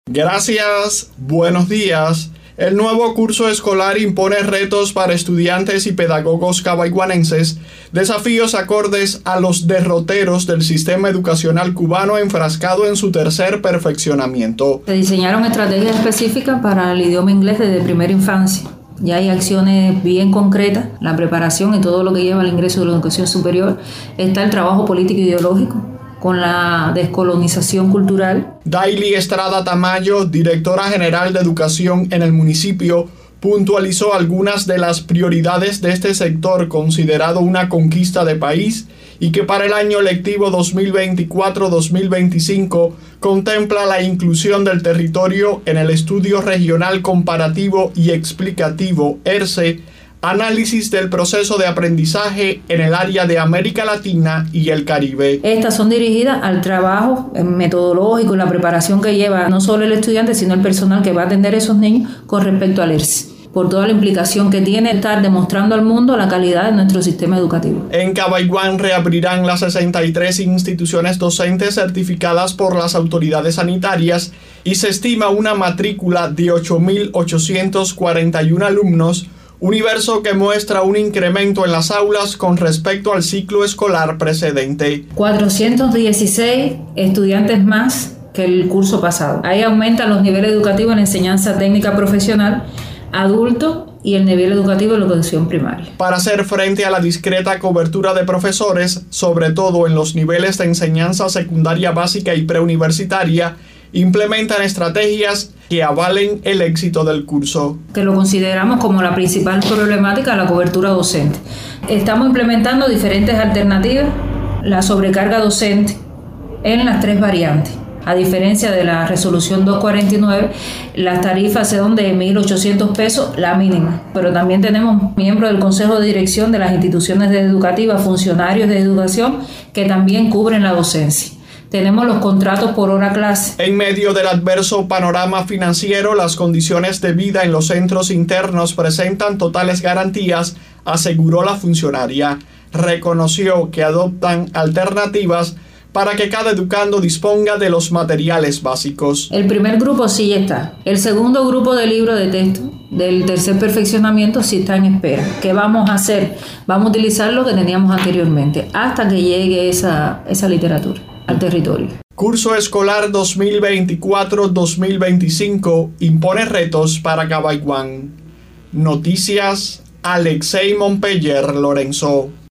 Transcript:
Gracias, buenos días. El nuevo curso escolar impone retos para estudiantes y pedagogos cabaiguanenses, desafíos acordes a los derroteros del sistema educacional cubano enfrascado en su tercer perfeccionamiento. Se diseñaron estrategias específicas para el idioma inglés desde primera infancia. Ya hay acciones bien concretas, la preparación y todo lo que lleva al ingreso de la educación superior. Está el trabajo político e ideológico con la descolonización cultural. Daily Estrada Tamayo, directora general de educación en el municipio, puntualizó algunas de las prioridades de este sector considerado una conquista de país y que para el año lectivo 2024-2025 contempla la inclusión del territorio en el Estudio Regional Comparativo y Explicativo, ERCE, análisis del proceso de aprendizaje en el área de América Latina y el Caribe. Estas son dirigidas al trabajo metodológico y la preparación que lleva no solo el estudiante, sino el personal que va a atender a esos niños con respecto al ERCE, por toda la implicación que tiene estar demostrando al mundo la calidad de nuestro sistema educativo. En Cabaiguán reabrirán las 63 instituciones docentes certificadas por las autoridades sanitarias y se estima una matrícula de 8.841 alumnos, universo que muestra un incremento en las aulas con respecto al ciclo escolar precedente. 416 estudiantes más que el curso pasado. Ahí aumentan los niveles educativos en enseñanza técnica profesional, adulto y el nivel educativo de la educación primaria. Para hacer frente a la discreta cobertura de profesores, sobre todo en los niveles de enseñanza secundaria básica y preuniversitaria, implementan estrategias que avalen el éxito del curso. Que lo consideramos como la principal problemática de la cobertura docente. Estamos implementando diferentes alternativas, la sobrecarga docente en las tres variantes. A diferencia de la resolución 249, las tarifas son de 1.800 pesos, la mínima. Pero también tenemos miembros del Consejo de Dirección de las instituciones educativas, funcionarios de educación, que también cubren la docencia. Tenemos los contratos por hora clase. En medio del adverso panorama financiero, las condiciones de vida en los centros internos presentan totales garantías, aseguró la funcionaria. Reconoció que adoptan alternativas para que cada educando disponga de los materiales básicos. El primer grupo sí ya está. El segundo grupo de libros de texto del tercer perfeccionamiento sí está en espera. ¿Qué vamos a hacer? Vamos a utilizar lo que teníamos anteriormente hasta que llegue esa literatura al territorio. Curso escolar 2024-2025 impone retos para Cabaiguán. Noticias, Alexei Montpeller Lorenzo.